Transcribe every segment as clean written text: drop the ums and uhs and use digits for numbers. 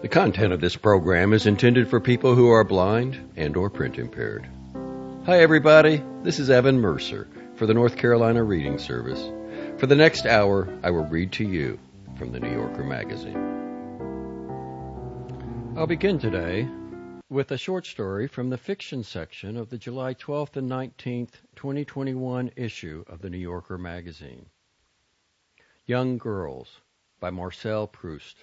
The content of this program is intended for people who are blind and or print impaired. Hi everybody, this is Evan Mercer for the North Carolina Reading Service. For the next hour, I will read to you from the New Yorker magazine. I'll begin today with a short story from the fiction section of the July 12th and 19th, 2021 issue of the New Yorker magazine. Young Girls by Marcel Proust.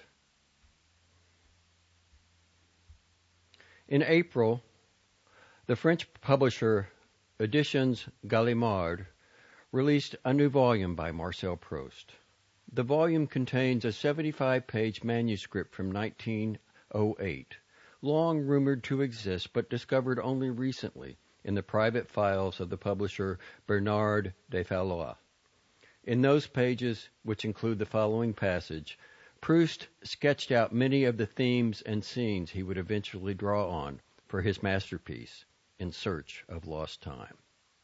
In April, the French publisher Editions Gallimard released a new volume by Marcel Proust. The volume contains a 75-page manuscript from 1908, long rumored to exist but discovered only recently in the private files of the publisher Bernard de Fallois. In those pages, which include the following passage, Proust sketched out many of the themes and scenes he would eventually draw on for his masterpiece, In Search of Lost Time.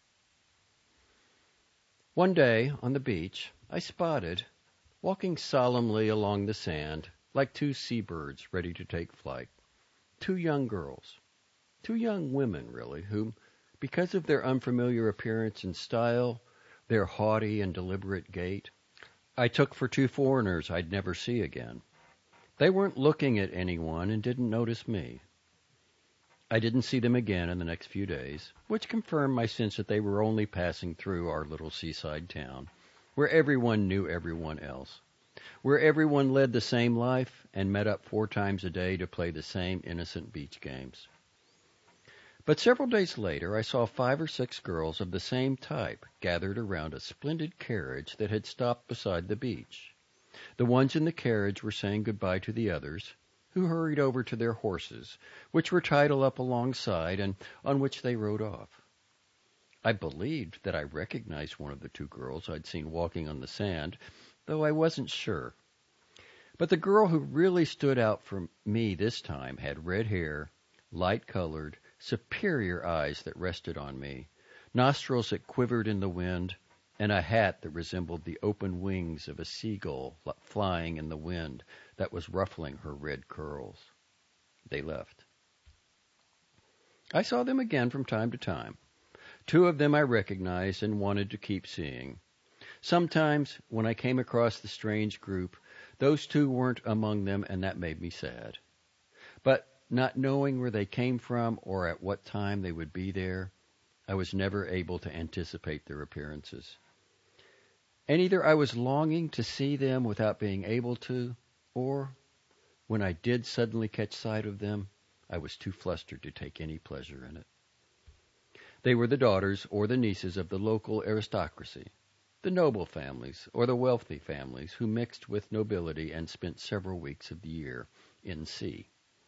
One day, on the beach, I spotted, walking solemnly along the sand, like two seabirds ready to take flight, two young girls, two young women, really, whom, because of their unfamiliar appearance and style, their haughty and deliberate gait, I took for two foreigners I'd never see again. They weren't looking at anyone and didn't notice me. I didn't see them again in the next few days, which confirmed my sense that they were only passing through our little seaside town, where everyone knew everyone else, where everyone led the same life and met up 4 times a day to play the same innocent beach games. But several days later, I saw 5 or 6 girls of the same type gathered around a splendid carriage that had stopped beside the beach. The ones in the carriage were saying goodbye to the others, who hurried over to their horses, which were tied up alongside and on which they rode off. I believed that I recognized one of the 2 girls I'd seen walking on the sand, though I wasn't sure. But the girl who really stood out for me this time had red hair, light-colored, superior eyes that rested on me, nostrils that quivered in the wind, and a hat that resembled the open wings of a seagull flying in the wind that was ruffling her red curls. They left. I saw them again from time to time. 2 of them I recognized and wanted to keep seeing. Sometimes, when I came across the strange group, those 2 weren't among them, and that made me sad. But not knowing where they came from or at what time they would be there, I was never able to anticipate their appearances. And either I was longing to see them without being able to, or, when I did suddenly catch sight of them, I was too flustered to take any pleasure in it. They were the daughters or the nieces of the local aristocracy, the noble families or the wealthy families who mixed with nobility and spent several weeks of the year in sea.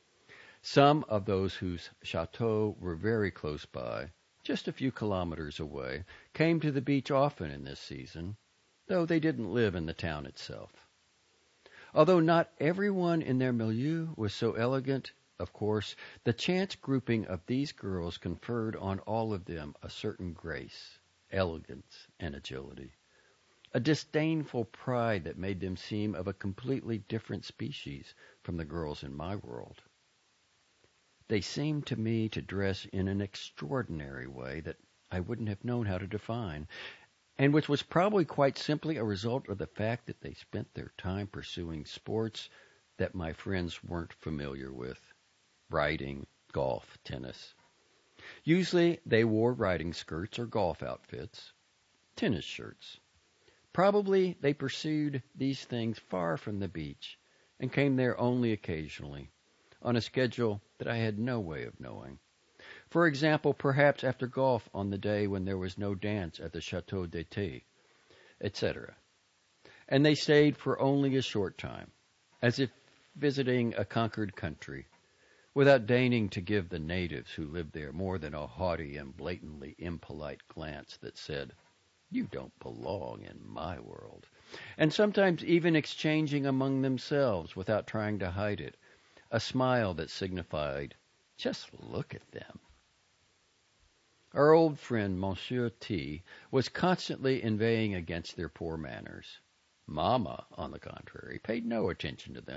Some of those whose chateaux were very close by, just a few kilometers away, came to the beach often in this season, though they didn't live in the town itself. Although not everyone in their milieu was so elegant, of course, the chance grouping of these girls conferred on all of them a certain grace, elegance, and agility, a disdainful pride that made them seem of a completely different species from the girls in my world. They seemed to me to dress in an extraordinary way that I wouldn't have known how to define, and which was probably quite simply a result of the fact that they spent their time pursuing sports that my friends weren't familiar with: riding, golf, tennis. Usually they wore riding skirts or golf outfits, tennis shirts. Probably they pursued these things far from the beach and came there only occasionally, on a schedule that I had no way of knowing. For example, perhaps after golf on the day when there was no dance at the Chateau d'été, etc. And they stayed for only a short time, as if visiting a conquered country, without deigning to give the natives who lived there more than a haughty and blatantly impolite glance that said, "You don't belong in my world," and sometimes even exchanging among themselves, without trying to hide it, a smile that signified, "Just look at them." Our old friend Monsieur T was constantly inveighing against their poor manners. Mamma, on the contrary, paid no attention to them,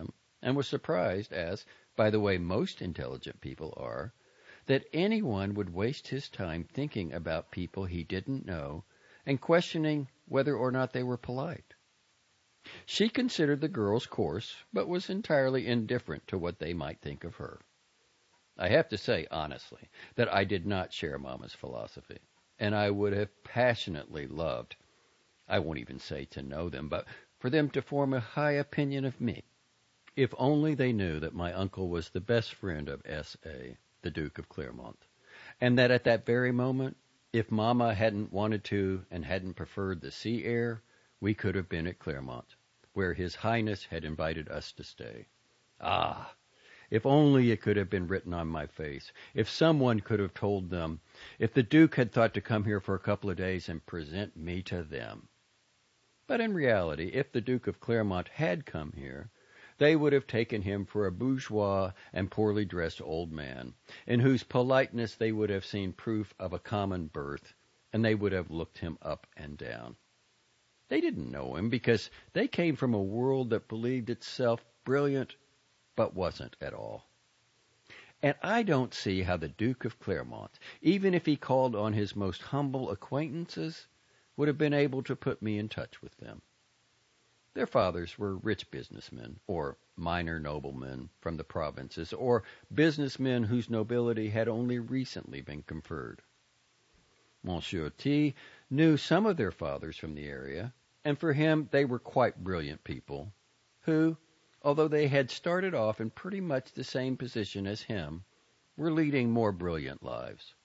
and was surprised, as, by the way, most intelligent people are, that anyone would waste his time thinking about people he didn't know and questioning whether or not they were polite. She considered the girls coarse, but was entirely indifferent to what they might think of her. I have to say, honestly, that I did not share Mama's philosophy, and I would have passionately loved, I won't even say to know them, but for them to form a high opinion of me, if only they knew that my uncle was the best friend of S.A., the Duke of Clermont, and that at that very moment, if Mama hadn't wanted to and hadn't preferred the sea air, we could have been at Clermont, where His Highness had invited us to stay. Ah, if only it could have been written on my face, if someone could have told them, if the Duke had thought to come here for a couple of days and present me to them. But in reality, if the Duke of Clermont had come here, they would have taken him for a bourgeois and poorly dressed old man, in whose politeness they would have seen proof of a common birth, and they would have looked him up and down. They didn't know him because they came from a world that believed itself brilliant, but wasn't at all. And I don't see how the Duke of Clermont, even if he called on his most humble acquaintances, would have been able to put me in touch with them. Their fathers were rich businessmen, or minor noblemen from the provinces, or businessmen whose nobility had only recently been conferred. Monsieur T. knew some of their fathers from the area, and for him they were quite brilliant people, who, although they had started off in pretty much the same position as him, were leading more brilliant lives.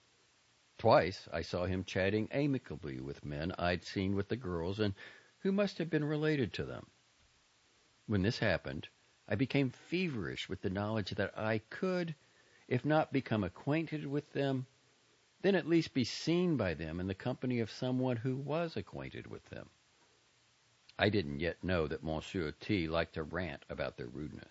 Twice I saw him chatting amicably with men I'd seen with the girls and who must have been related to them. When this happened, I became feverish with the knowledge that I could, if not become acquainted with them, then at least be seen by them in the company of someone who was acquainted with them. I didn't yet know that Monsieur T. liked to rant about their rudeness.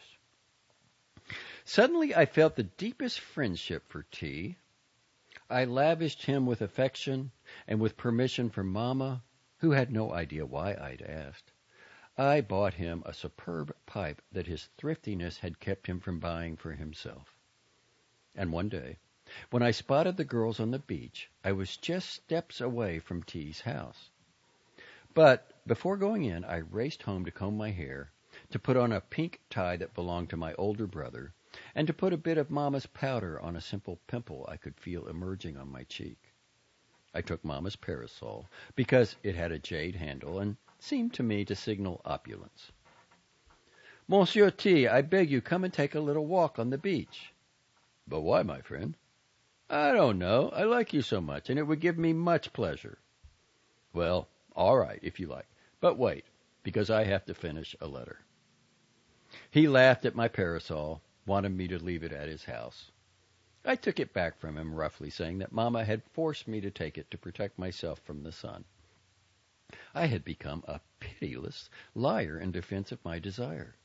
Suddenly I felt the deepest friendship for T. I lavished him with affection, and with permission from Mama, who had no idea why I'd asked, I bought him a superb pipe that his thriftiness had kept him from buying for himself. And one day, when I spotted the girls on the beach, I was just steps away from T.'s house. But before going in, I raced home to comb my hair, to put on a pink tie that belonged to my older brother, and to put a bit of Mama's powder on a simple pimple I could feel emerging on my cheek. I took Mama's parasol, because it had a jade handle and seemed to me to signal opulence. Monsieur T., I beg you come and take a little walk on the beach. But why, my friend? I don't know. I like you so much, and it would give me much pleasure. Well, all right, if you like. But wait, because I have to finish a letter. He laughed at my parasol, wanted me to leave it at his house. I took it back from him, roughly saying that Mama had forced me to take it to protect myself from the sun. I had become a pitiless liar in defense of my desire.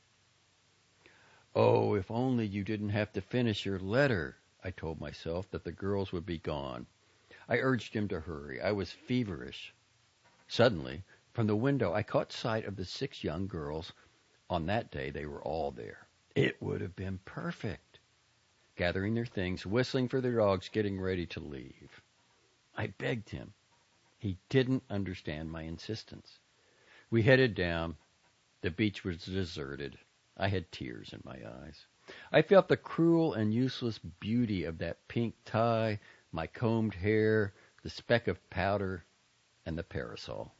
Oh, if only you didn't have to finish your letter, I told myself that the girls would be gone. I urged him to hurry. I was feverish. Suddenly, from the window, I caught sight of the 6 young girls. On that day, they were all there. It would have been perfect. Gathering their things, whistling for their dogs, getting ready to leave. I begged him. He didn't understand my insistence. We headed down. The beach was deserted. I had tears in my eyes. I felt the cruel and useless beauty of that pink tie, my combed hair, the speck of powder, and the parasol.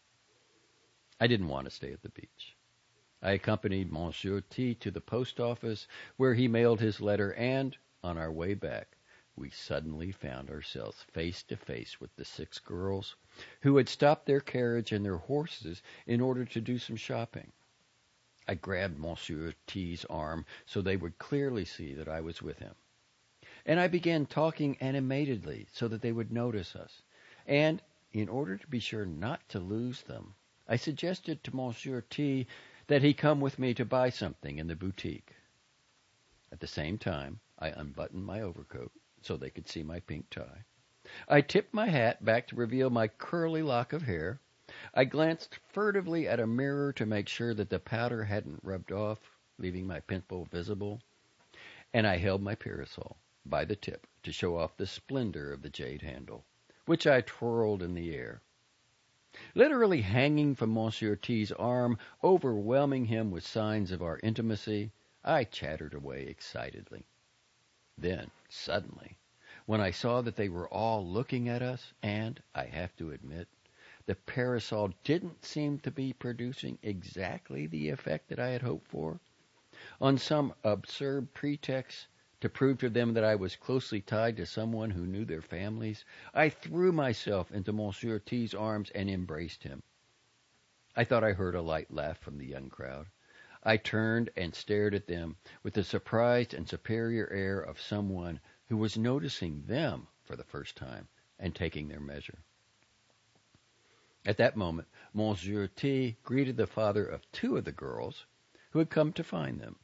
I didn't want to stay at the beach. I accompanied Monsieur T. to the post office, where he mailed his letter, and, on our way back, we suddenly found ourselves face to face with the 6 girls, who had stopped their carriage and their horses in order to do some shopping. I grabbed Monsieur T.'s arm so they would clearly see that I was with him. And I began talking animatedly so that they would notice us. And, in order to be sure not to lose them, I suggested to Monsieur T. that he come with me to buy something in the boutique. At the same time, I unbuttoned my overcoat so they could see my pink tie. I tipped my hat back to reveal my curly lock of hair. I glanced furtively at a mirror to make sure that the powder hadn't rubbed off. leaving my pimple visible, and I held my parasol by the tip to show off the splendor of the jade handle, which I twirled in the air. Literally hanging from Monsieur T's arm, overwhelming him with signs of our intimacy, I chattered away excitedly. Then, suddenly, when I saw that they were all looking at us, and, I have to admit, the parasol didn't seem to be producing exactly the effect that I had hoped for, on some absurd pretext to prove to them that I was closely tied to someone who knew their families, I threw myself into Monsieur T's arms and embraced him. I thought I heard a light laugh from the young crowd. I turned and stared at them with the surprised and superior air of someone who was noticing them for the first time and taking their measure. At that moment, Monsieur T greeted the father of two of the girls who had come to find them.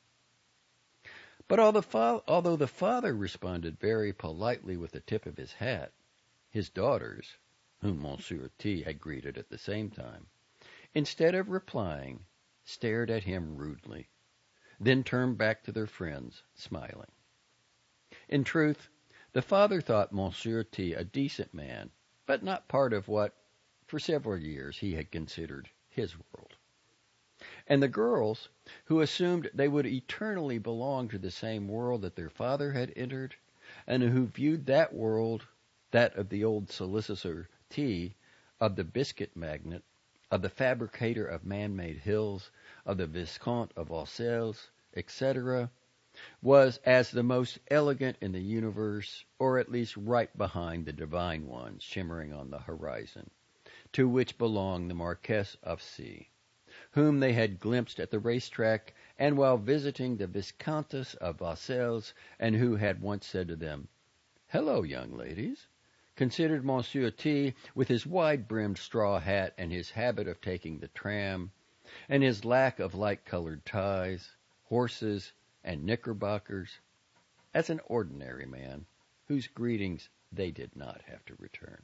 But although the father responded very politely with the tip of his hat, his daughters, whom Monsieur T had greeted at the same time, instead of replying, stared at him rudely, then turned back to their friends, smiling. In truth, the father thought Monsieur T a decent man, but not part of what, for several years, he had considered his world. And the girls, who assumed they would eternally belong to the same world that their father had entered, and who viewed that world, that of the old Solicitor T, of the biscuit magnate, of the fabricator of man-made hills, of the Viscount of Auxelles, etc., was as the most elegant in the universe, or at least right behind the divine ones shimmering on the horizon, to which belonged the Marquess of C, whom they had glimpsed at the racetrack and while visiting the Viscountess of Auxelles, and who had once said to them, "Hello, young ladies," considered Monsieur T, with his wide-brimmed straw hat and his habit of taking the tram, and his lack of light-colored ties, horses, and knickerbockers, as an ordinary man, whose greetings they did not have to return.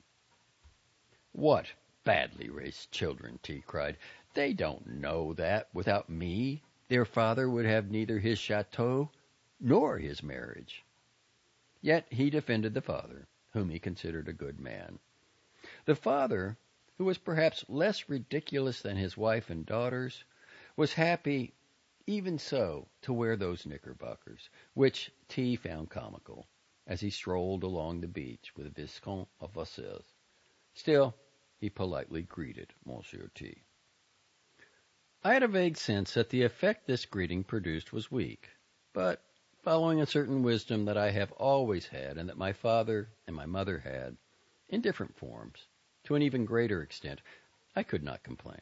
"What badly raised children," T cried. "They don't know that, without me, their father would have neither his chateau nor his marriage." Yet he defended the father, whom he considered a good man. The father, who was perhaps less ridiculous than his wife and daughters, was happy, even so, to wear those knickerbockers, which T found comical, as he strolled along the beach with the Viscount of Auxelles. Still, he politely greeted Monsieur T. I had a vague sense that the effect this greeting produced was weak, but, following a certain wisdom that I have always had and that my father and my mother had, in different forms, to an even greater extent, I could not complain.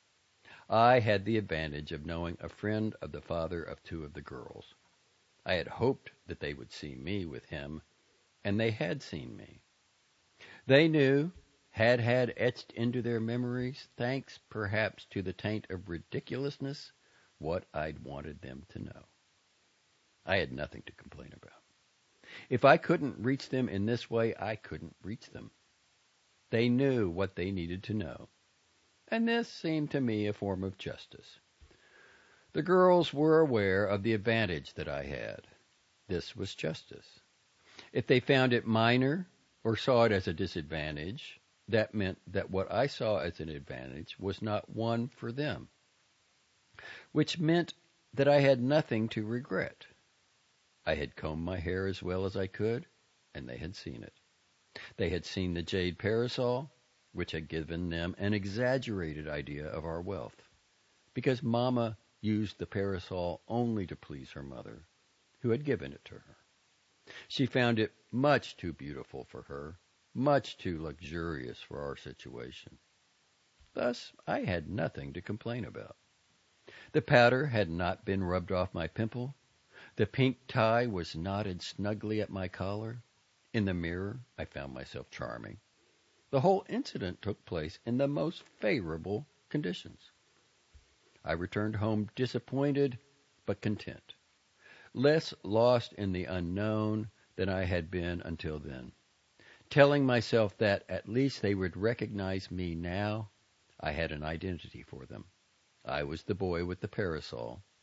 I had the advantage of knowing a friend of the father of two of the girls. I had hoped that they would see me with him, and they had seen me. They knew, had etched into their memories, thanks perhaps to the taint of ridiculousness, what I'd wanted them to know. I had nothing to complain about. If I couldn't reach them in this way, I couldn't reach them. They knew what they needed to know, and this seemed to me a form of justice. The girls were aware of the advantage that I had. This was justice. If they found it minor or saw it as a disadvantage, that meant that what I saw as an advantage was not one for them, which meant that I had nothing to regret. I had combed my hair as well as I could, and they had seen it. They had seen the jade parasol, which had given them an exaggerated idea of our wealth, because Mama used the parasol only to please her mother, who had given it to her. She found it much too beautiful for her, much too luxurious for our situation. Thus, I had nothing to complain about. The powder had not been rubbed off my pimple. The pink tie was knotted snugly at my collar. In the mirror, I found myself charming. The whole incident took place in the most favorable conditions. I returned home disappointed but content, less lost in the unknown than I had been until then, telling myself that at least they would recognize me now. I had an identity for them. I was the boy with the parasol.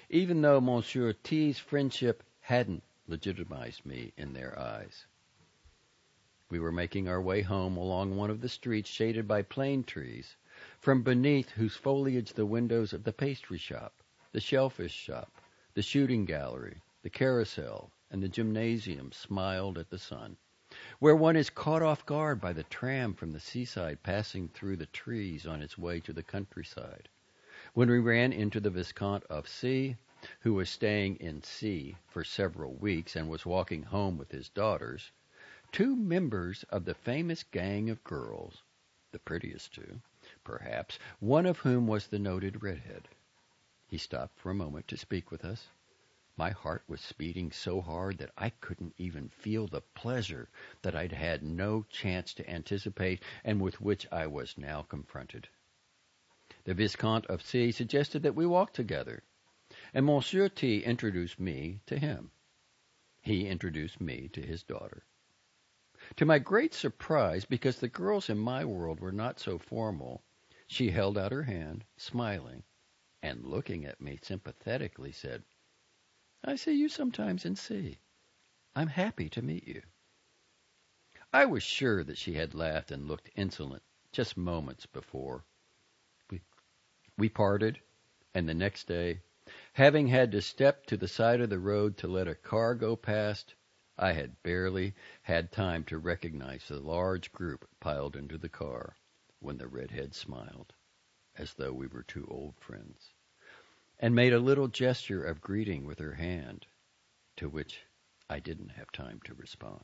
even though Monsieur T's friendship hadn't legitimized me in their eyes. We were making our way home along one of the streets shaded by plane trees, from beneath whose foliage the windows of the pastry shop, the shellfish shop, the shooting gallery, the carousel, and the gymnasium smiled at the sun, where one is caught off guard by the tram from the seaside passing through the trees on its way to the countryside. When we ran into the Viscount of C, who was staying in C for several weeks and was walking home with his daughters, two members of the famous gang of girls, the prettiest two, perhaps, one of whom was the noted redhead. He stopped for a moment to speak with us. My heart was beating so hard that I couldn't even feel the pleasure that I'd had no chance to anticipate and with which I was now confronted. The Viscount of C suggested that we walk together, and Monsieur T introduced me to him. He introduced me to his daughter. To my great surprise, because the girls in my world were not so formal, she held out her hand, smiling, and looking at me sympathetically said, "I see you sometimes in C. I'm happy to meet you." I was sure that she had laughed and looked insolent just moments before. We parted, and the next day, having had to step to the side of the road to let a car go past, I had barely had time to recognize the large group piled into the car when the redhead smiled, as though we were two old friends, and made a little gesture of greeting with her hand, to which I didn't have time to respond.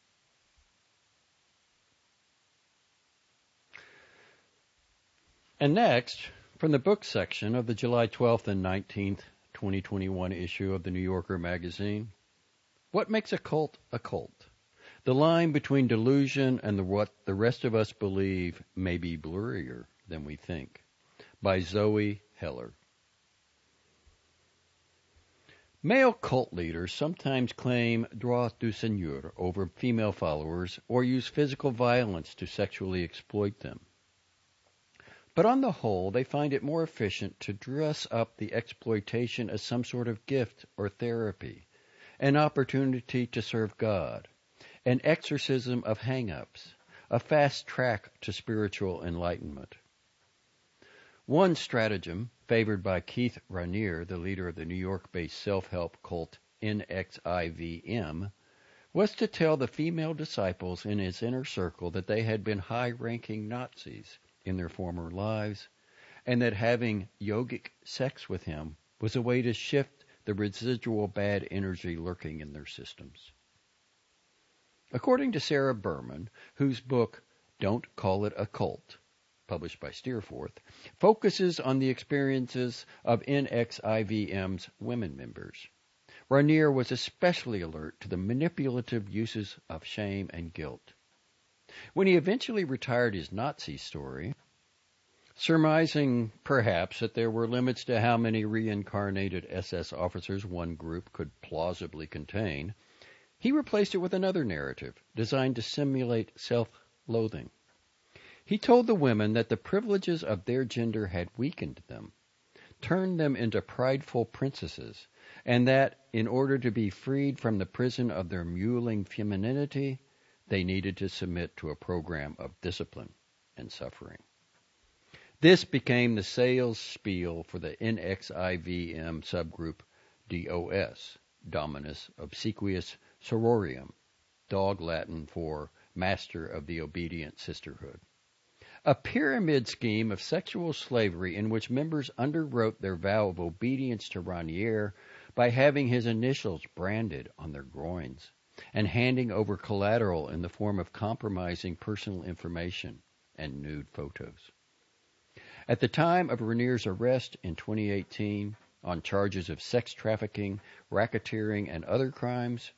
And next, from the book section of the July 12th and 19th, 2021 issue of the New Yorker magazine, What Makes a Cult a Cult? The line between delusion and what the rest of us believe may be blurrier than we think, by Zoe Heller. Male cult leaders sometimes claim droit du seigneur over female followers or use physical violence to sexually exploit them. But on the whole, they find it more efficient to dress up the exploitation as some sort of gift or therapy, an opportunity to serve God, an exorcism of hang-ups, a fast track to spiritual enlightenment. One stratagem, favored by Keith Raniere, the leader of the New York-based self-help cult NXIVM, was to tell the female disciples in his inner circle that they had been high-ranking Nazis in their former lives, and that having yogic sex with him was a way to shift the residual bad energy lurking in their systems. According to Sarah Berman, whose book Don't Call It a Cult, published by Steerforth, focuses on the experiences of NXIVM's women members, Raniere was especially alert to the manipulative uses of shame and guilt. When he eventually retired his Nazi story, surmising perhaps that there were limits to how many reincarnated SS officers one group could plausibly contain, he replaced it with another narrative designed to simulate self-loathing. He told the women that the privileges of their gender had weakened them, turned them into prideful princesses, and that in order to be freed from the prison of their mewling femininity, they needed to submit to a program of discipline and suffering. This became the sales spiel for the NXIVM subgroup DOS, Dominus Obsequious Sororium, dog Latin for Master of the Obedient Sisterhood. A pyramid scheme of sexual slavery in which members underwrote their vow of obedience to Raniere by having his initials branded on their groins and handing over collateral in the form of compromising personal information and nude photos. At the time of Raniere's arrest in 2018 on charges of sex trafficking, racketeering, and other crimes,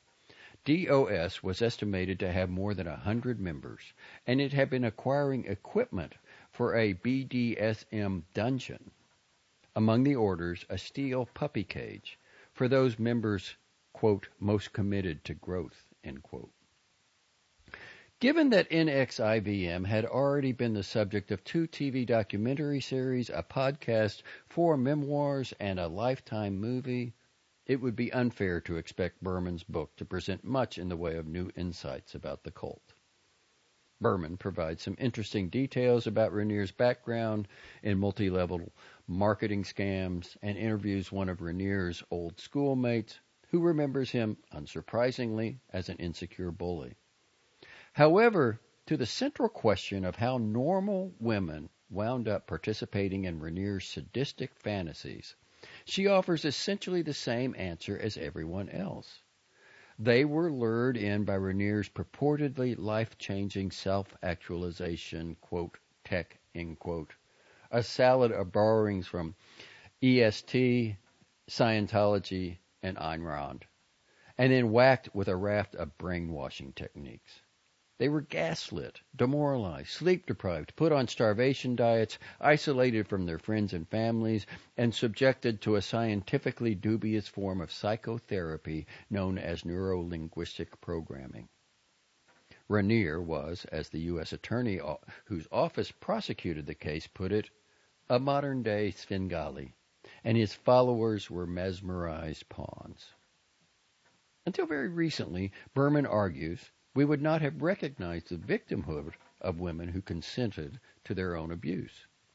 DOS was estimated to have more than 100 members, and it had been acquiring equipment for a BDSM dungeon. Among the orders, a steel puppy cage for those members, quote, most committed to growth, end quote. Given that NXIVM had already been the subject of 2 TV documentary series, a podcast, 4 memoirs, and a Lifetime movie, it would be unfair to expect Berman's book to present much in the way of new insights about the cult. Berman provides some interesting details about Rainier's background in multi-level marketing scams and interviews one of Rainier's old schoolmates who remembers him, unsurprisingly, as an insecure bully. However, to the central question of how normal women wound up participating in Rainier's sadistic fantasies, she offers essentially the same answer as everyone else. They were lured in by Rainier's purportedly life-changing self-actualization, quote, tech, end quote, a salad of borrowings from EST, Scientology, and Ayn Rand, and then whacked with a raft of brainwashing techniques. They were gaslit, demoralized, sleep-deprived, put on starvation diets, isolated from their friends and families, and subjected to a scientifically dubious form of psychotherapy known as neuro-linguistic programming. Rainier was, as the U.S. attorney whose office prosecuted the case put it, a modern-day Svengali, and his followers were mesmerized pawns. Until very recently, Berman argues, we would not have recognized the victimhood of women who consented to their own abuse.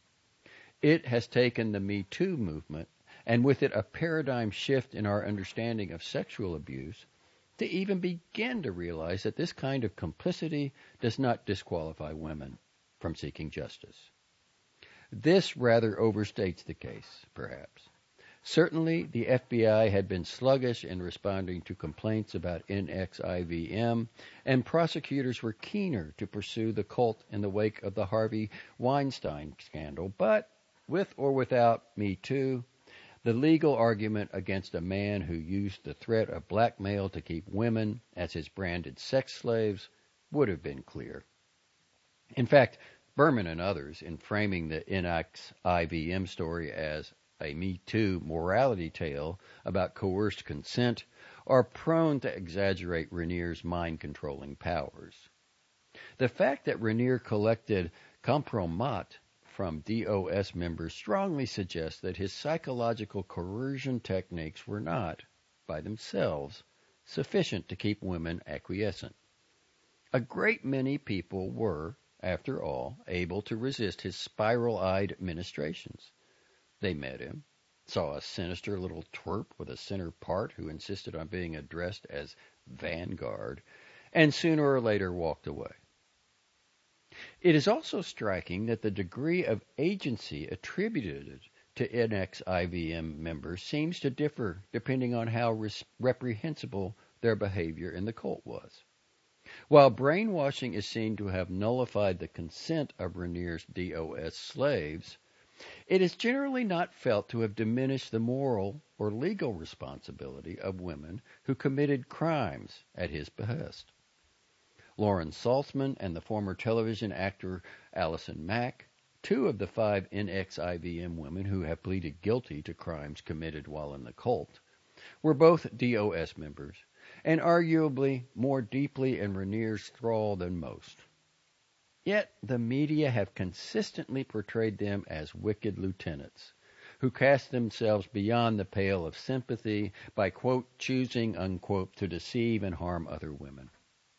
It has taken the Me Too movement, and with it a paradigm shift in our understanding of sexual abuse, to even begin to realize that this kind of complicity does not disqualify women from seeking justice. This rather overstates the case, perhaps. Certainly, the FBI had been sluggish in responding to complaints about NXIVM, and prosecutors were keener to pursue the cult in the wake of the Harvey Weinstein scandal. But, with or without Me Too, the legal argument against a man who used the threat of blackmail to keep women as his branded sex slaves would have been clear. In fact, Berman and others, in framing the NXIVM story as a Me Too morality tale about coerced consent, are prone to exaggerate Rainier's mind-controlling powers. The fact that Rainier collected compromat from DOS members strongly suggests that his psychological coercion techniques were not, by themselves, sufficient to keep women acquiescent. A great many people were, after all, able to resist his spiral-eyed ministrations. They met him, saw a sinister little twerp with a center part who insisted on being addressed as Vanguard, and sooner or later walked away. It is also striking that the degree of agency attributed to NXIVM members seems to differ depending on how reprehensible their behavior in the cult was. While brainwashing is seen to have nullified the consent of Rainier's DOS slaves, it is generally not felt to have diminished the moral or legal responsibility of women who committed crimes at his behest. Lauren Saltzman and the former television actor Allison Mack, 2 of the 5 NXIVM women who have pleaded guilty to crimes committed while in the cult, were both DOS members, and arguably more deeply in Rainier's thrall than most. Yet the media have consistently portrayed them as wicked lieutenants, who cast themselves beyond the pale of sympathy by, quote, choosing, unquote, to deceive and harm other women.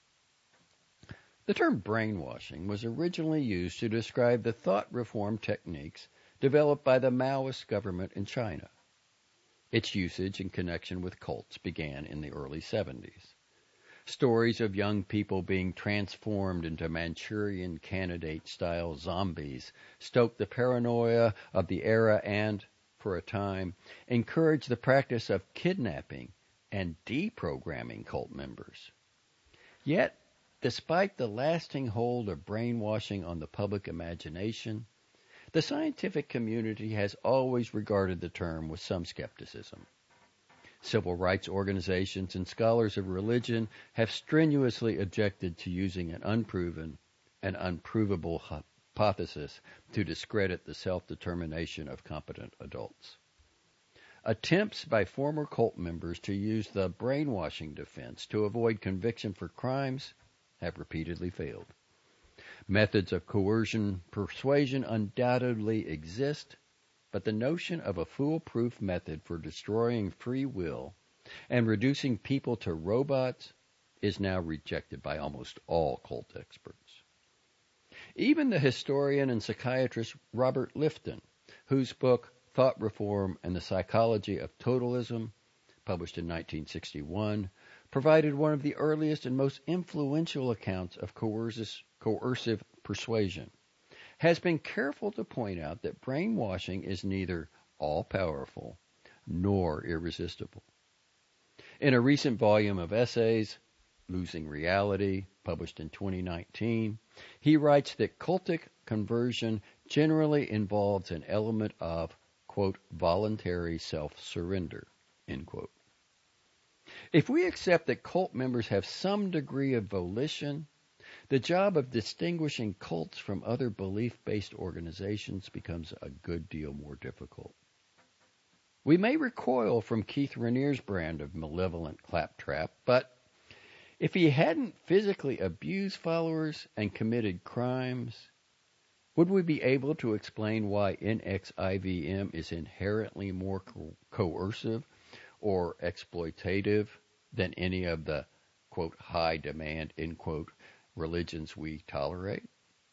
The term brainwashing was originally used to describe the thought reform techniques developed by the Maoist government in China. Its usage in connection with cults began in the early 70s. Stories of young people being transformed into Manchurian Candidate-style zombies stoked the paranoia of the era and, for a time, encouraged the practice of kidnapping and deprogramming cult members. Yet, despite the lasting hold of brainwashing on the public imagination, the scientific community has always regarded the term with some skepticism. Civil rights organizations and scholars of religion have strenuously objected to using an unproven and unprovable hypothesis to discredit the self-determination of competent adults. Attempts by former cult members to use the brainwashing defense to avoid conviction for crimes have repeatedly failed. Methods of coercion persuasion undoubtedly exist, but the notion of a foolproof method for destroying free will and reducing people to robots is now rejected by almost all cult experts. Even the historian and psychiatrist Robert Lifton, whose book Thought Reform and the Psychology of Totalism, published in 1961, provided one of the earliest and most influential accounts of coercive persuasion, has been careful to point out that brainwashing is neither all-powerful nor irresistible. In a recent volume of essays, Losing Reality, published in 2019, he writes that cultic conversion generally involves an element of, quote, voluntary self-surrender, end quote. If we accept that cult members have some degree of volition, the job of distinguishing cults from other belief-based organizations becomes a good deal more difficult. We may recoil from Keith Raniere's brand of malevolent claptrap, but if he hadn't physically abused followers and committed crimes, would we be able to explain why NXIVM is inherently more coercive or exploitative than any of the, quote, high demand, end quote, religions we tolerate?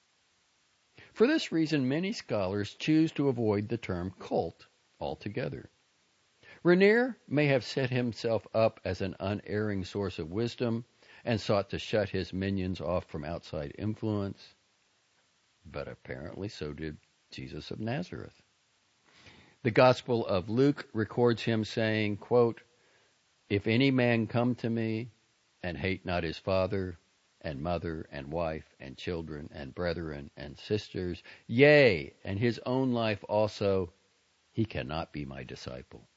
For this reason, many scholars choose to avoid the term cult altogether. Raniere may have set himself up as an unerring source of wisdom and sought to shut his minions off from outside influence, but apparently so did Jesus of Nazareth. The Gospel of Luke records him saying, quote, "If any man come to me and hate not his father and mother and wife and children and brethren and sisters, yea, and his own life also, he cannot be my disciple."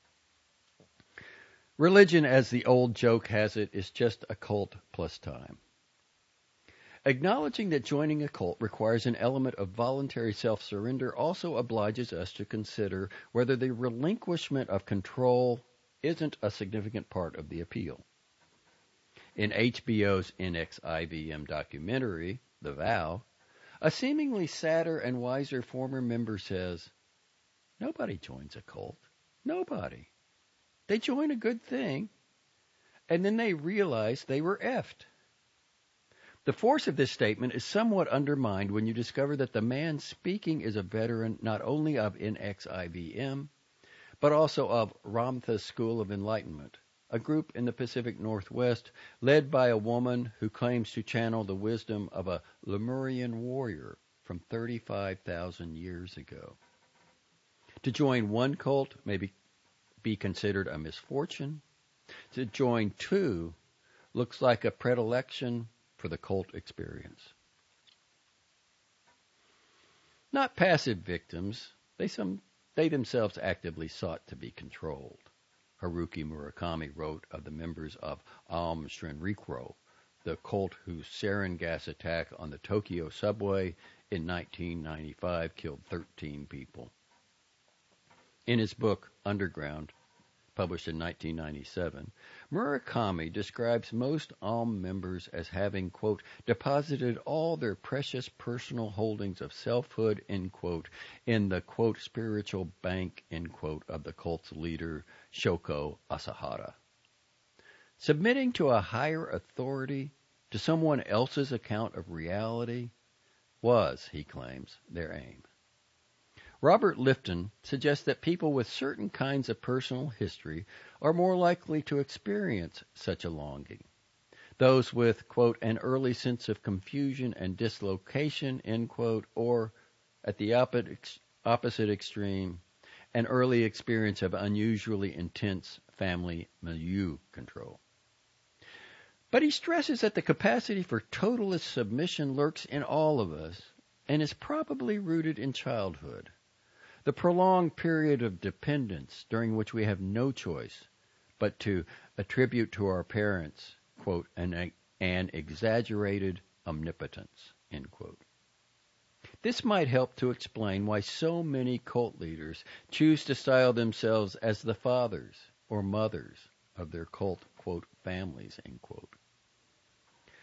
Religion, as the old joke has it, is just a cult plus time. Acknowledging that joining a cult requires an element of voluntary self-surrender also obliges us to consider whether the relinquishment of control isn't a significant part of the appeal. In HBO's NXIVM documentary, The Vow, a seemingly sadder and wiser former member says, "Nobody joins a cult. Nobody. They join a good thing, and then they realize they were effed." The force of this statement is somewhat undermined when you discover that the man speaking is a veteran not only of NXIVM, but also of Ramtha School of Enlightenment, a group in the Pacific Northwest led by a woman who claims to channel the wisdom of a Lemurian warrior from 35,000 years ago. To join one cult may be considered a misfortune. To join two looks like a predilection for the cult experience. Not passive victims, they themselves actively sought to be controlled. Haruki Murakami wrote of the members of Aum Shinrikyo, the cult whose sarin gas attack on the Tokyo subway in 1995 killed 13 people. In his book, Underground, published in 1997, Murakami describes most Aum members as having, quote, deposited all their precious personal holdings of selfhood, end quote, in the, quote, spiritual bank, end quote, of the cult's leader, Shoko Asahara. Submitting to a higher authority, to someone else's account of reality, was, he claims, their aim. Robert Lifton suggests that people with certain kinds of personal history are more likely to experience such a longing. Those with, quote, an early sense of confusion and dislocation, end quote, or, at the opposite extreme, an early experience of unusually intense family milieu control. But he stresses that the capacity for totalist submission lurks in all of us and is probably rooted in childhood. The prolonged period of dependence during which we have no choice but to attribute to our parents, quote, an exaggerated omnipotence, end quote. This might help to explain why so many cult leaders choose to style themselves as the fathers or mothers of their cult, quote, families, end quote.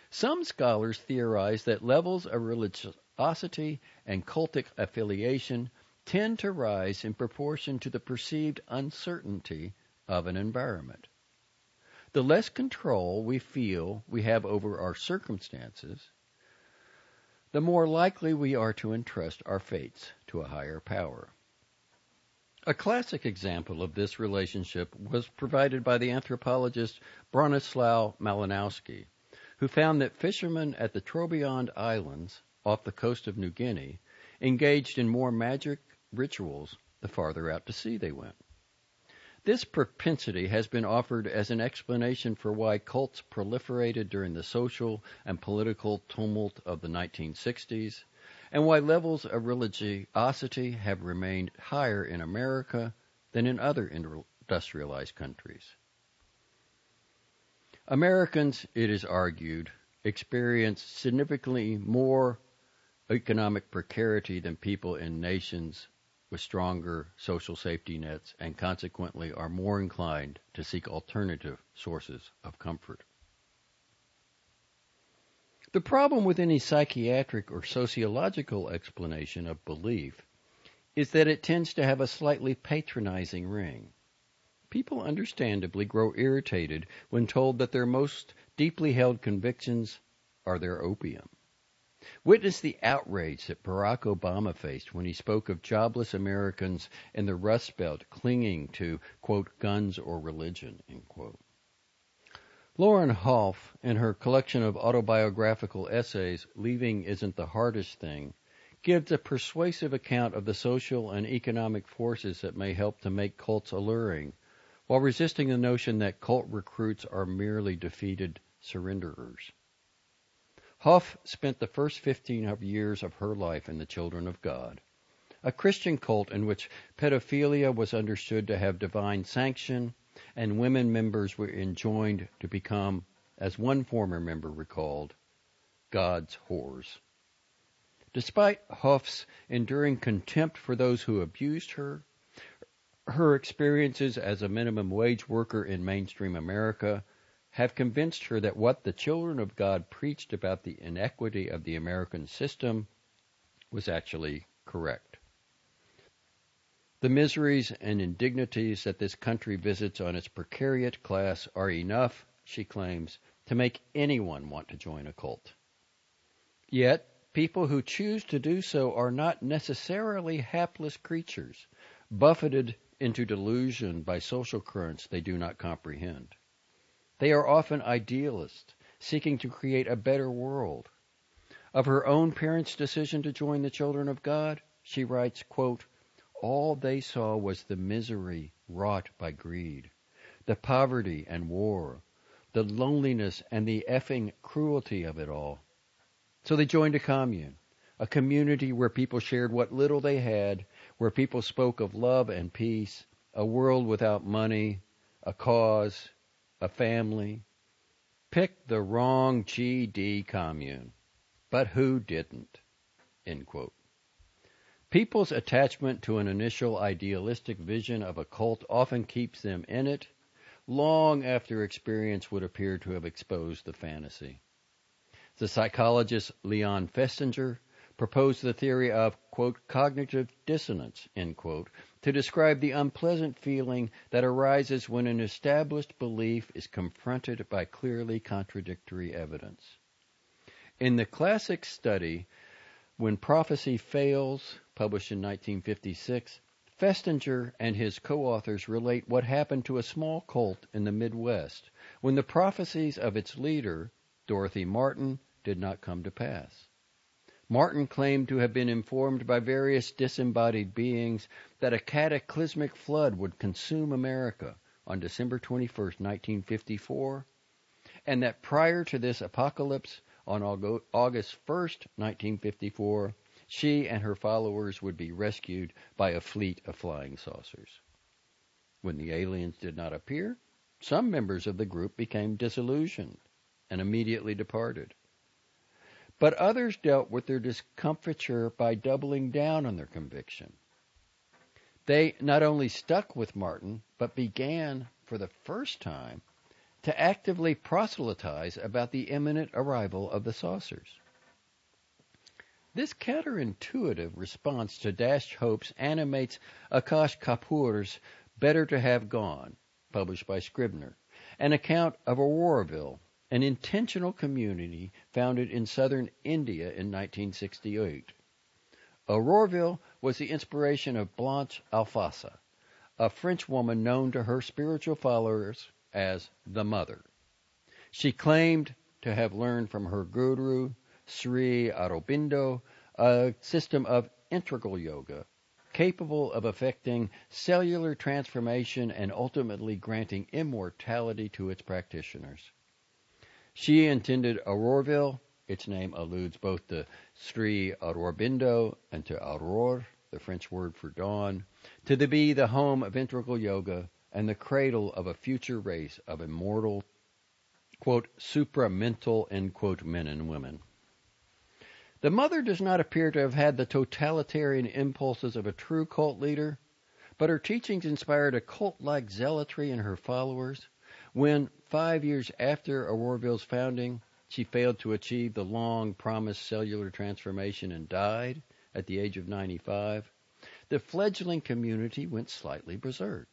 Some scholars theorize that levels of religiosity and cultic affiliation tend to rise in proportion to the perceived uncertainty of an environment. The less control we feel we have over our circumstances, the more likely we are to entrust our fates to a higher power. A classic example of this relationship was provided by the anthropologist Bronislaw Malinowski, who found that fishermen at the Trobriand Islands, off the coast of New Guinea, engaged in more magic rituals the farther out to sea they went. This propensity has been offered as an explanation for why cults proliferated during the social and political tumult of the 1960s, and why levels of religiosity have remained higher in America than in other industrialized countries. Americans, it is argued, experience significantly more economic precarity than people in nations with stronger social safety nets and consequently are more inclined to seek alternative sources of comfort. The problem with any psychiatric or sociological explanation of belief is that it tends to have a slightly patronizing ring. People understandably grow irritated when told that their most deeply held convictions are their opium. Witness the outrage that Barack Obama faced when he spoke of jobless Americans in the Rust Belt clinging to, quote, guns or religion, end quote. Lauren Hoff, in her collection of autobiographical essays, Leaving Isn't the Hardest Thing, gives a persuasive account of the social and economic forces that may help to make cults alluring, while resisting the notion that cult recruits are merely defeated surrenderers. Hoff spent the first 15 years of her life in the Children of God, a Christian cult in which pedophilia was understood to have divine sanction and women members were enjoined to become, as one former member recalled, God's whores. Despite Hoff's enduring contempt for those who abused her, her experiences as a minimum wage worker in mainstream America have convinced her that what the Children of God preached about the inequity of the American system was actually correct. The miseries and indignities that this country visits on its precariat class are enough, she claims, to make anyone want to join a cult. Yet, people who choose to do so are not necessarily hapless creatures, buffeted into delusion by social currents they do not comprehend. They are often idealists, seeking to create a better world. Of her own parents' decision to join the Children of God, she writes, quote, all they saw was the misery wrought by greed, the poverty and war, the loneliness and the effing cruelty of it all. So they joined a commune, a community where people shared what little they had, where people spoke of love and peace, a world without money, a cause, a family. Picked the wrong GD commune. But who didn't? End quote. People's attachment to an initial idealistic vision of a cult often keeps them in it long after experience would appear to have exposed the fantasy. The psychologist Leon Festinger proposed the theory of, quote, cognitive dissonance, end quote, to describe the unpleasant feeling that arises when an established belief is confronted by clearly contradictory evidence. In the classic study, When Prophecy Fails, published in 1956, Festinger and his co-authors relate what happened to a small cult in the Midwest when the prophecies of its leader, Dorothy Martin, did not come to pass. Martin claimed to have been informed by various disembodied beings that a cataclysmic flood would consume America on December 21, 1954, and that prior to this apocalypse, on August 1, 1954, she and her followers would be rescued by a fleet of flying saucers. When the aliens did not appear, some members of the group became disillusioned and immediately departed. But others dealt with their discomfiture by doubling down on their conviction. They not only stuck with Martin, but began, for the first time, to actively proselytize about the imminent arrival of the saucers. This counterintuitive response to dashed hopes animates Akash Kapoor's Better to Have Gone, published by Scribner, an account of Auroraville, an intentional community founded in southern India in 1968. Auroraville was the inspiration of Blanche Alfassa, a French woman known to her spiritual followers as the Mother. She claimed to have learned from her guru, Sri Aurobindo, a system of integral yoga capable of effecting cellular transformation and ultimately granting immortality to its practitioners. She intended Auroraville, its name alludes both to Sri Aurobindo and to aurore, the French word for dawn, to be the home of integral yoga and the cradle of a future race of immortal, quote, supramental, end quote, men and women. The Mother does not appear to have had the totalitarian impulses of a true cult leader, but her teachings inspired a cult-like zealotry in her followers. When, 5 years after Auroraville's founding, she failed to achieve the long-promised cellular transformation and died at the age of 95, the fledgling community went slightly berserk.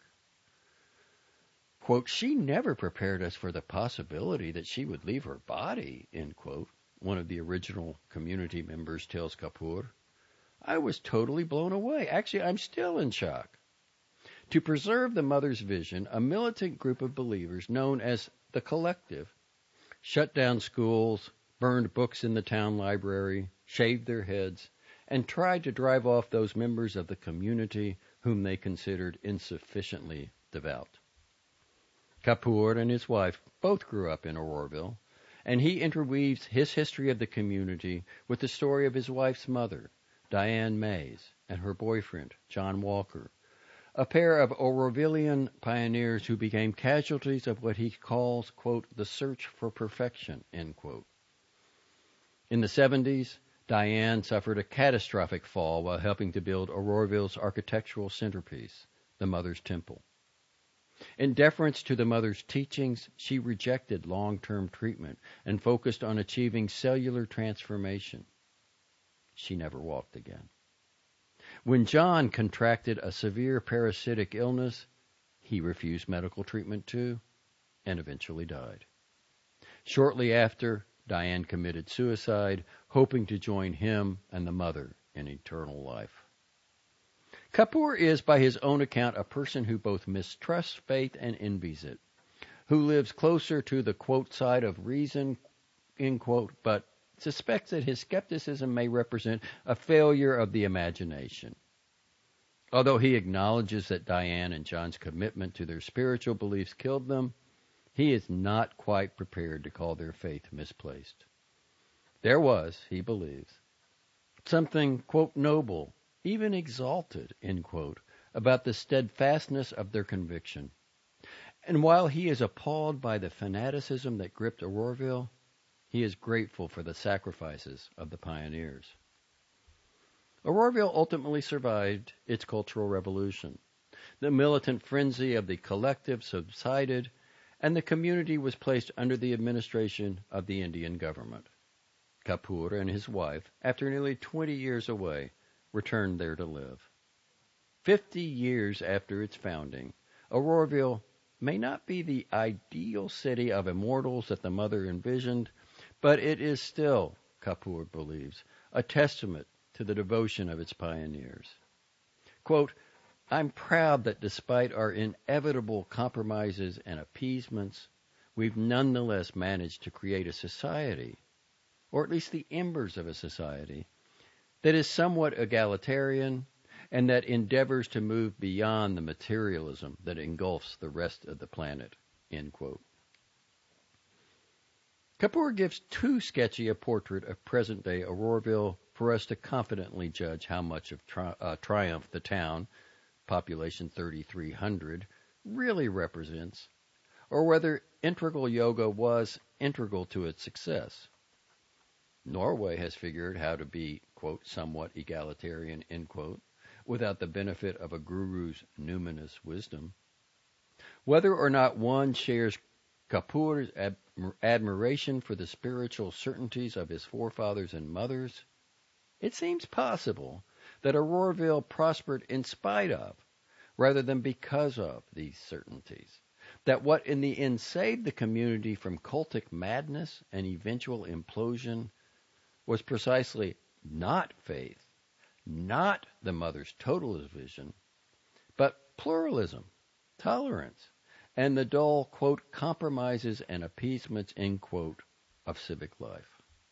Quote, she never prepared us for the possibility that she would leave her body, end quote, one of the original community members tells Kapoor. I was totally blown away. Actually, I'm still in shock. To preserve the Mother's vision, a militant group of believers known as the Collective shut down schools, burned books in the town library, shaved their heads, and tried to drive off those members of the community whom they considered insufficiently devout. Kapoor and his wife both grew up in Auroraville, and he interweaves his history of the community with the story of his wife's mother, Diane Mays, and her boyfriend, John Walker, a pair of Aurovillian pioneers who became casualties of what he calls, quote, the search for perfection, end quote. In the 70s, Diane suffered a catastrophic fall while helping to build Auroraville's architectural centerpiece, the Mother's Temple. In deference to the Mother's teachings, she rejected long-term treatment and focused on achieving cellular transformation. She never walked again. When John contracted a severe parasitic illness, he refused medical treatment too, and eventually died. Shortly after, Diane committed suicide, hoping to join him and the Mother in eternal life. Kapoor is, by his own account, a person who both mistrusts faith and envies it, who lives closer to the, quote, side of reason, end quote, but suspects that his skepticism may represent a failure of the imagination. Although he acknowledges that Diane and John's commitment to their spiritual beliefs killed them, he is not quite prepared to call their faith misplaced. There was, he believes, something, quote, noble, even exalted, end quote, about the steadfastness of their conviction. And while he is appalled by the fanaticism that gripped Auroraville, he is grateful for the sacrifices of the pioneers. Auroraville ultimately survived its cultural revolution. The militant frenzy of the Collective subsided, and the community was placed under the administration of the Indian government. Kapoor and his wife, after nearly 20 years away, returned there to live. 50 years after its founding, Auroraville may not be the ideal city of immortals that the Mother envisioned, but it is still, Kapoor believes, a testament to the devotion of its pioneers. Quote, I'm proud that despite our inevitable compromises and appeasements, we've nonetheless managed to create a society, or at least the embers of a society, that is somewhat egalitarian and that endeavors to move beyond the materialism that engulfs the rest of the planet, end quote. Kapoor gives too sketchy a portrait of present-day Auroraville for us to confidently judge how much of Triumph, the town, population 3,300, really represents, or whether integral yoga was integral to its success. Norway has figured how to be, quote, somewhat egalitarian, end quote, without the benefit of a guru's numinous wisdom. Whether or not one shares Kapoor's admiration for the spiritual certainties of his forefathers and mothers, it seems possible that Auroraville prospered in spite of, rather than because of, these certainties. That what in the end saved the community from cultic madness and eventual implosion was precisely not faith, not the mother's totalist vision, but pluralism, tolerance, and the dull, quote, compromises and appeasements, end quote, of civic life.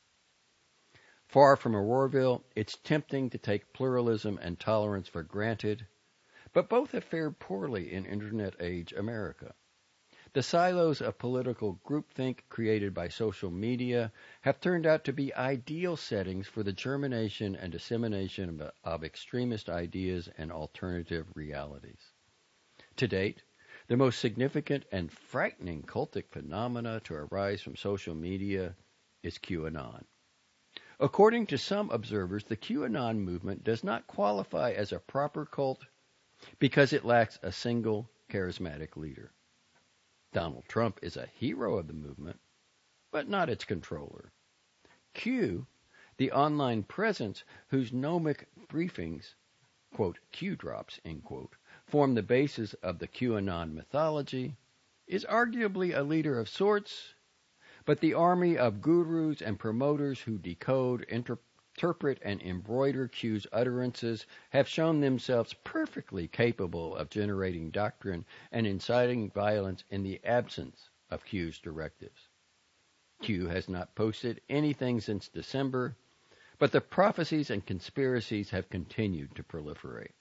Far from Auroraville, it's tempting to take pluralism and tolerance for granted, but both have fared poorly in Internet age America. The silos of political groupthink created by social media have turned out to be ideal settings for the germination and dissemination of extremist ideas and alternative realities. To date, the most significant and frightening cultic phenomena to arise from social media is QAnon. According to some observers, the QAnon movement does not qualify as a proper cult because it lacks a single charismatic leader. Donald Trump is a hero of the movement, but not its controller. Q, the online presence whose gnomic briefings, quote, Q drops, end quote, form the basis of the QAnon mythology, is arguably a leader of sorts, but the army of gurus and promoters who decode, interpret, and embroider Q's utterances have shown themselves perfectly capable of generating doctrine and inciting violence in the absence of Q's directives. Q has not posted anything since December, but the prophecies and conspiracies have continued to proliferate.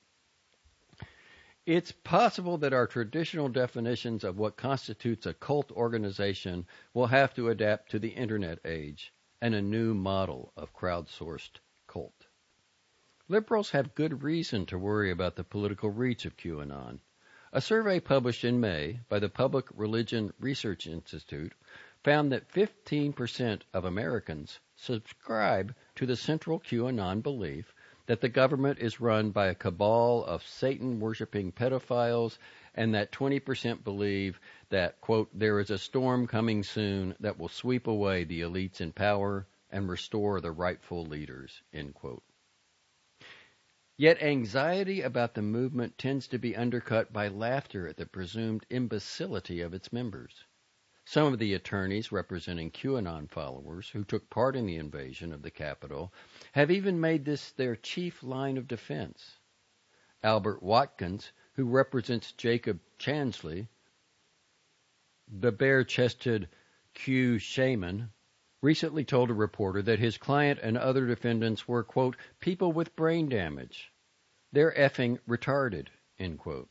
It's possible that our traditional definitions of what constitutes a cult organization will have to adapt to the Internet age and a new model of crowdsourced cult. Liberals have good reason to worry about the political reach of QAnon. A survey published in May by the Public Religion Research Institute found that 15% of Americans subscribe to the central QAnon belief that the government is run by a cabal of Satan-worshipping pedophiles, and that 20% believe that, quote, there is a storm coming soon that will sweep away the elites in power and restore the rightful leaders, end quote. Yet anxiety about the movement tends to be undercut by laughter at the presumed imbecility of its members. Some of the attorneys representing QAnon followers who took part in the invasion of the Capitol have even made this their chief line of defense. Albert Watkins, who represents Jacob Chansley, the bare-chested Q shaman, recently told a reporter that his client and other defendants were, quote, people with brain damage. They're effing retarded, end quote.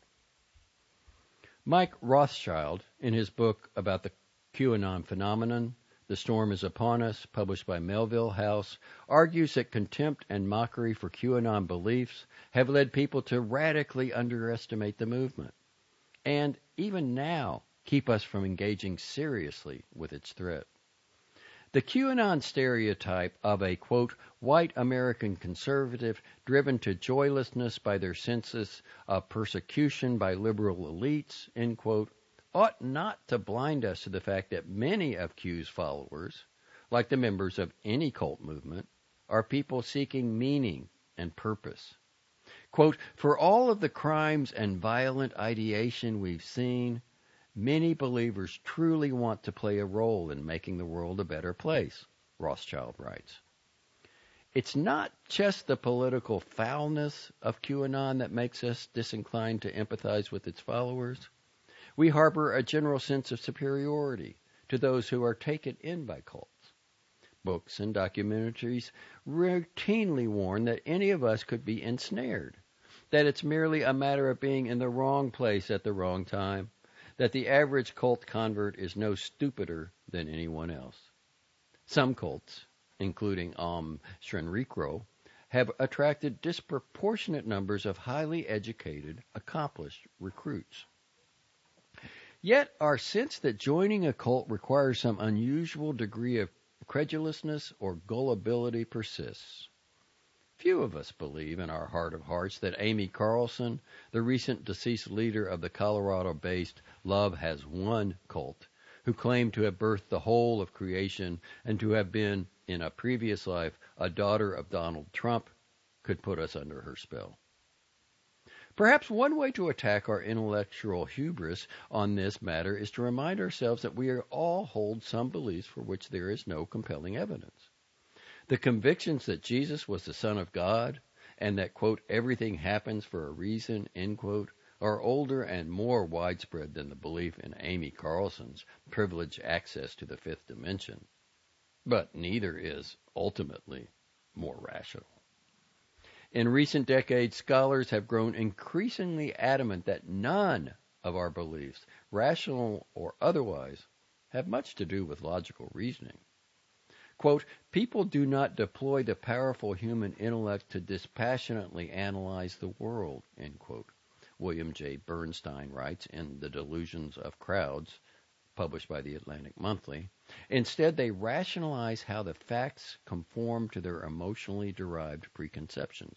Mike Rothschild, in his book about the QAnon phenomenon, The Storm is Upon Us, published by Melville House, argues that contempt and mockery for QAnon beliefs have led people to radically underestimate the movement, and even now keep us from engaging seriously with its threat. The QAnon stereotype of a, quote, white American conservative driven to joylessness by their senses of persecution by liberal elites, end quote, ought not to blind us to the fact that many of Q's followers, like the members of any cult movement, are people seeking meaning and purpose. Quote, for all of the crimes and violent ideation we've seen, many believers truly want to play a role in making the world a better place, Rothschild writes. It's not just the political foulness of QAnon that makes us disinclined to empathize with its followers. We harbor a general sense of superiority to those who are taken in by cults. Books and documentaries routinely warn that any of us could be ensnared, that it's merely a matter of being in the wrong place at the wrong time, that the average cult convert is no stupider than anyone else. Some cults, including Shenrikro, have attracted disproportionate numbers of highly educated, accomplished recruits. Yet our sense that joining a cult requires some unusual degree of credulousness or gullibility persists. Few of us believe in our heart of hearts that Amy Carlson, the recent deceased leader of the Colorado-based Love Has Won cult, who claimed to have birthed the whole of creation and to have been, in a previous life, a daughter of Donald Trump, could put us under her spell. Perhaps one way to attack our intellectual hubris on this matter is to remind ourselves that we all hold some beliefs for which there is no compelling evidence. The convictions that Jesus was the Son of God and that, quote, everything happens for a reason, end quote, are older and more widespread than the belief in Amy Carlson's privileged access to the fifth dimension. But neither is, ultimately, more rational. In recent decades, scholars have grown increasingly adamant that none of our beliefs, rational or otherwise, have much to do with logical reasoning. Quote, people do not deploy the powerful human intellect to dispassionately analyze the world, end quote. William J. Bernstein writes in The Delusions of Crowds, published by the Atlantic Monthly. Instead, they rationalize how the facts conform to their emotionally derived preconceptions.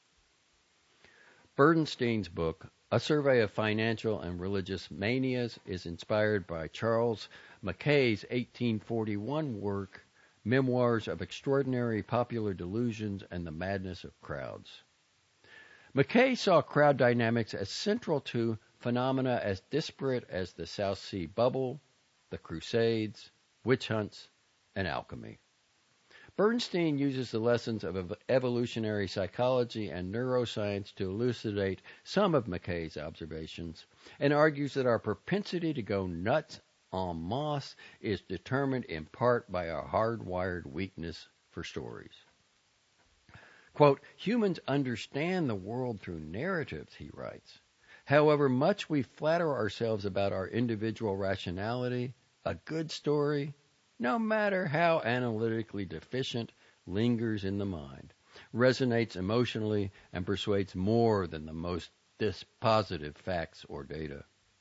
Bernstein's book, A Survey of Financial and Religious Manias, is inspired by Charles Mackay's 1841 work, Memoirs of Extraordinary Popular Delusions and the Madness of Crowds. Mackay saw crowd dynamics as central to phenomena as disparate as the South Sea Bubble, the Crusades, witch hunts, and alchemy. Bernstein uses the lessons of evolutionary psychology and neuroscience to elucidate some of Mackay's observations and argues that our propensity to go nuts en masse is determined in part by our hardwired weakness for stories. Quote, humans understand the world through narratives, he writes. However much we flatter ourselves about our individual rationality, a good story, no matter how analytically deficient, lingers in the mind, resonates emotionally, and persuades more than the most dispositive facts or data.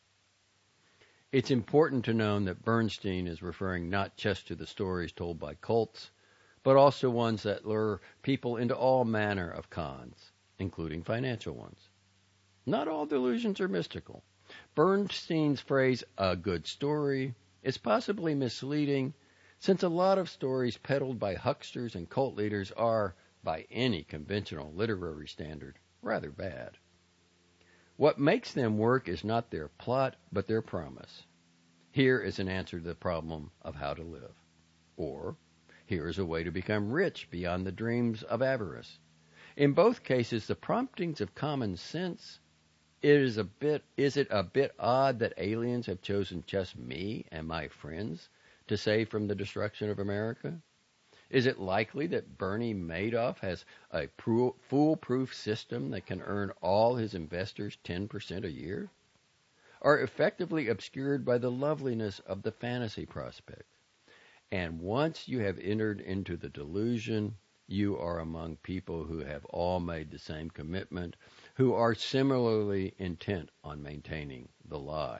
It's important to know that Bernstein is referring not just to the stories told by cults, but also ones that lure people into all manner of cons, including financial ones. Not all delusions are mystical. Bernstein's phrase, a good story, is possibly misleading, since a lot of stories peddled by hucksters and cult leaders are, by any conventional literary standard, rather bad. What makes them work is not their plot, but their promise. Here is an answer to the problem of how to live. Or, here is a way to become rich beyond the dreams of avarice. In both cases, the promptings of common sense, is it a bit odd that aliens have chosen just me and my friends to save from the destruction of America? Is it likely that Bernie Madoff has a foolproof system that can earn all his investors 10% a year? Are effectively obscured by the loveliness of the fantasy prospect? And once you have entered into the delusion, you are among people who have all made the same commitment, who are similarly intent on maintaining the lie.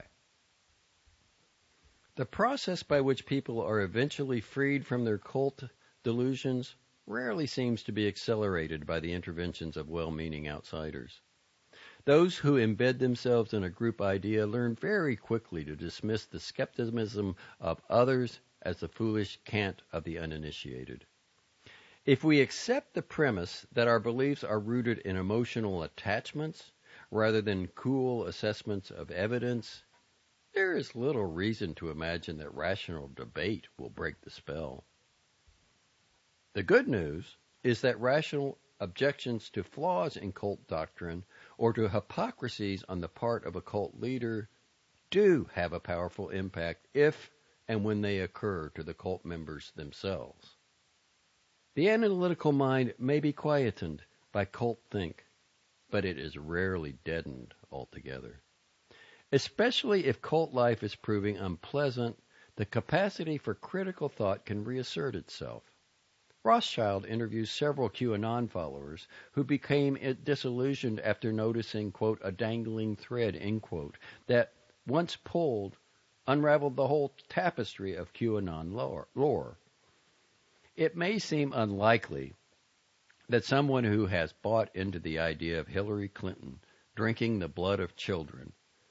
The process by which people are eventually freed from their cult delusions rarely seems to be accelerated by the interventions of well-meaning outsiders. Those who embed themselves in a group idea learn very quickly to dismiss the skepticism of others as the foolish cant of the uninitiated. If we accept the premise that our beliefs are rooted in emotional attachments rather than cool assessments of evidence, there is little reason to imagine that rational debate will break the spell. The good news is that rational objections to flaws in cult doctrine or to hypocrisies on the part of a cult leader do have a powerful impact if and when they occur to the cult members themselves. The analytical mind may be quietened by cult think, but it is rarely deadened altogether. Especially if cult life is proving unpleasant, the capacity for critical thought can reassert itself. Rothschild interviews several QAnon followers who became disillusioned after noticing, quote, a dangling thread, end quote, that, once pulled, unraveled the whole tapestry of QAnon lore. It may seem unlikely that someone who has bought into the idea of Hillary Clinton drinking the blood of children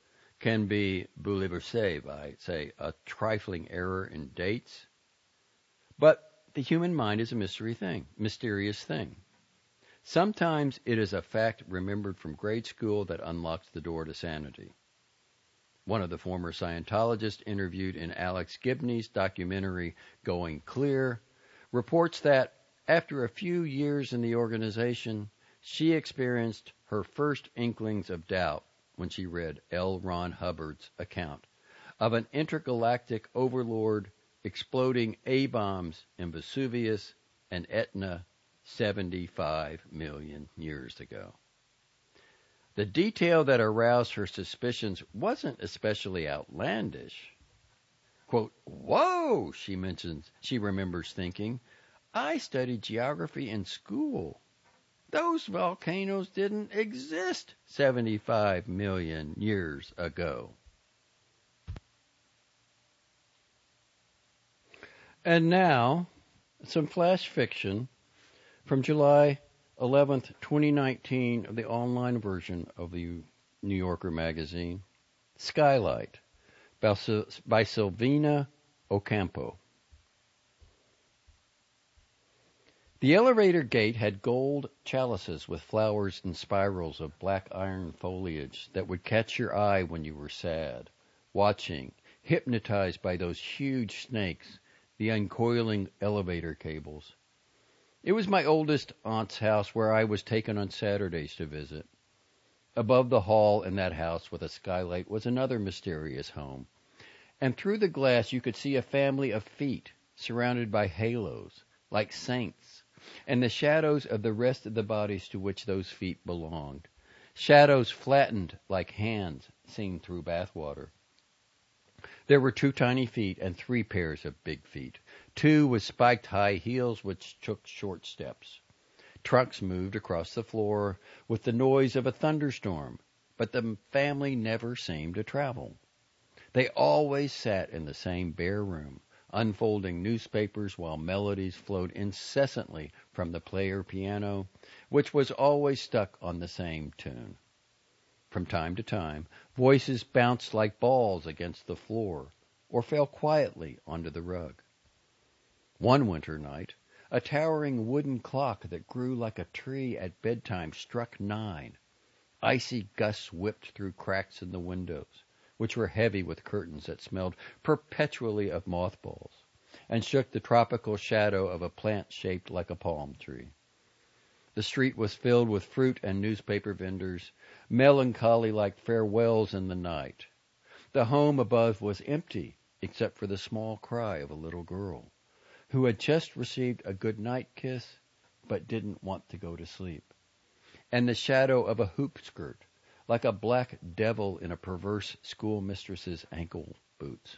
can be bouleversé by, say, a trifling error in dates. But the human mind is a mysterious thing. Sometimes it is a fact remembered from grade school that unlocks the door to sanity. One of the former Scientologists interviewed in Alex Gibney's documentary Going Clear reports that after a few years in the organization, she experienced her first inklings of doubt when she read L. Ron Hubbard's account of an intergalactic overlord exploding A-bombs in Vesuvius and Etna 75 million years ago. The detail that aroused her suspicions wasn't especially outlandish. Quote, "Whoa," she remembers thinking, "I studied geography in school. Those volcanoes didn't exist 75 million years ago." And now, some flash fiction from July 11th, 2019, of the online version of the New Yorker magazine, Skylight, by Silvina Ocampo. The elevator gate had gold chalices with flowers and spirals of black iron foliage that would catch your eye when you were sad, watching, hypnotized by those huge snakes, the uncoiling elevator cables. It was my oldest aunt's house where I was taken on Saturdays to visit. Above the hall in that house with a skylight was another mysterious home, and through the glass you could see a family of feet surrounded by halos, like saints, and the shadows of the rest of the bodies to which those feet belonged, shadows flattened like hands seen through bathwater. There were 2 tiny feet and 3 pairs of big feet, 2 with spiked high heels which took short steps. Trucks moved across the floor with the noise of a thunderstorm, but the family never seemed to travel. They always sat in the same bare room, unfolding newspapers while melodies flowed incessantly from the player piano, which was always stuck on the same tune. From time to time, voices bounced like balls against the floor or fell quietly onto the rug. One winter night, a towering wooden clock that grew like a tree at bedtime struck 9. Icy gusts whipped through cracks in the windows, which were heavy with curtains that smelled perpetually of mothballs, and shook the tropical shadow of a plant shaped like a palm tree. The street was filled with fruit and newspaper vendors, melancholy like farewells in the night. The home above was empty, except for the small cry of a little girl, who had just received a good-night kiss, but didn't want to go to sleep, and the shadow of a hoop skirt, like a black devil in a perverse schoolmistress's ankle boots.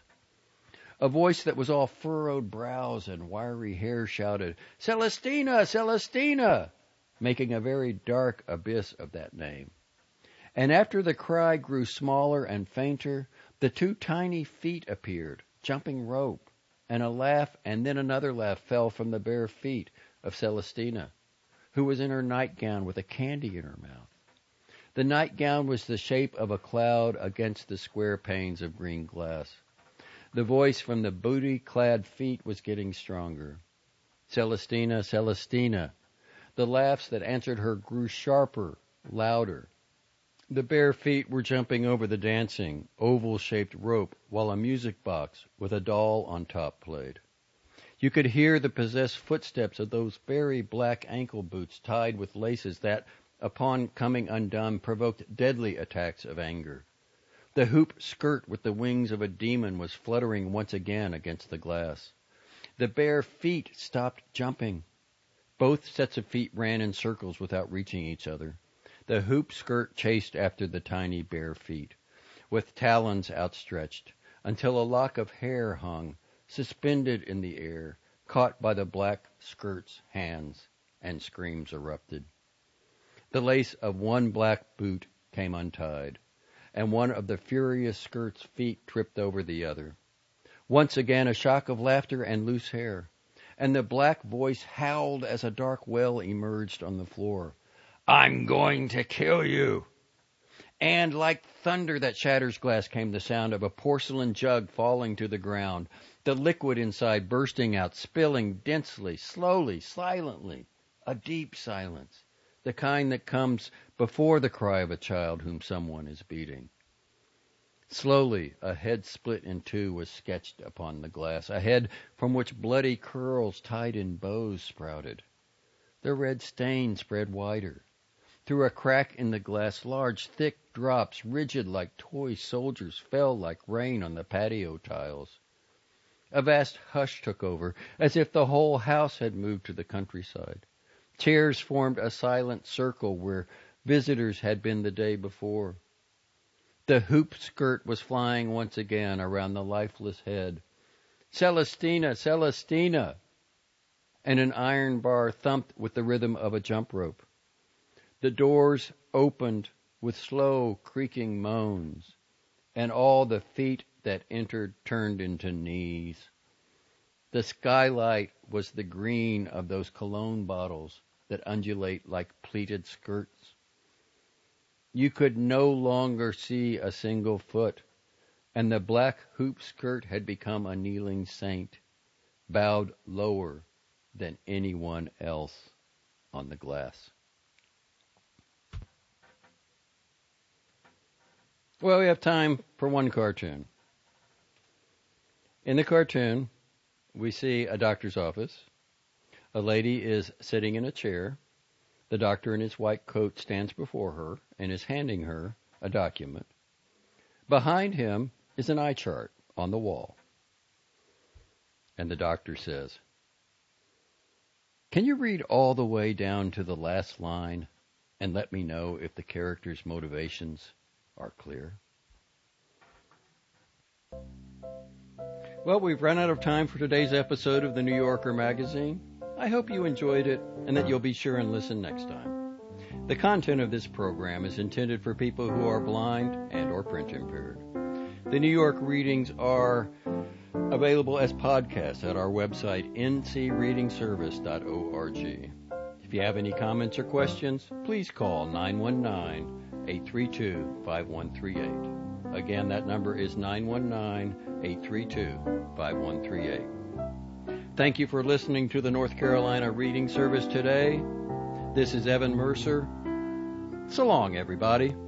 A voice that was all furrowed brows and wiry hair shouted, "Celestina! Celestina!" making a very dark abyss of that name. And after the cry grew smaller and fainter, the 2 tiny feet appeared, jumping rope, and a laugh and then another laugh fell from the bare feet of Celestina, who was in her nightgown with a candy in her mouth. The nightgown was the shape of a cloud against the square panes of green glass. The voice from the booty-clad feet was getting stronger. "Celestina, Celestina." The laughs that answered her grew sharper, louder. The bare feet were jumping over the dancing, oval-shaped rope while a music box with a doll on top played. You could hear the possessed footsteps of those very black ankle boots tied with laces that, upon coming undone, provoked deadly attacks of anger. The hoop skirt with the wings of a demon was fluttering once again against the glass. The bare feet stopped jumping. Both sets of feet ran in circles without reaching each other. The hoop skirt chased after the tiny bare feet, with talons outstretched, until a lock of hair hung, suspended in the air, caught by the black skirt's hands, and screams erupted. The lace of one black boot came untied, and one of the furious skirt's feet tripped over the other. Once again a shock of laughter and loose hair, and the black voice howled as a dark well emerged on the floor. "I'm going to kill you!" And like thunder that shatters glass came the sound of a porcelain jug falling to the ground, the liquid inside bursting out, spilling densely, slowly, silently, a deep silence, the kind that comes before the cry of a child whom someone is beating. Slowly, a head split in two was sketched upon the glass, a head from which bloody curls tied in bows sprouted. The red stain spread wider. Through a crack in the glass, large, thick drops, rigid like toy soldiers, fell like rain on the patio tiles. A vast hush took over, as if the whole house had moved to the countryside. Chairs formed a silent circle where visitors had been the day before. The hoop skirt was flying once again around the lifeless head. "Celestina! Celestina!" And an iron bar thumped with the rhythm of a jump rope. The doors opened with slow, creaking moans, and all the feet that entered turned into knees. The skylight was the green of those cologne bottles that undulate like pleated skirts. You could no longer see a single foot, and the black hoop skirt had become a kneeling saint, bowed lower than anyone else on the glass. Well, we have time for one cartoon. In the cartoon, we see a doctor's office. A lady is sitting in a chair. The doctor in his white coat stands before her and is handing her a document. Behind him is an eye chart on the wall. And the doctor says, "Can you read all the way down to the last line and let me know if the character's motivations are clear?" Well, we've run out of time for today's episode of the New Yorker magazine. I hope you enjoyed it and that you'll be sure and listen next time. The content of this program is intended for people who are blind and or print impaired. The New York readings are available as podcasts at our website, ncreadingservice.org. If you have any comments or questions, please call 919-832-5138. Again, that number is 919-832-5138. Thank you for listening to the North Carolina Reading Service today. This is Evan Mercer. So long, everybody.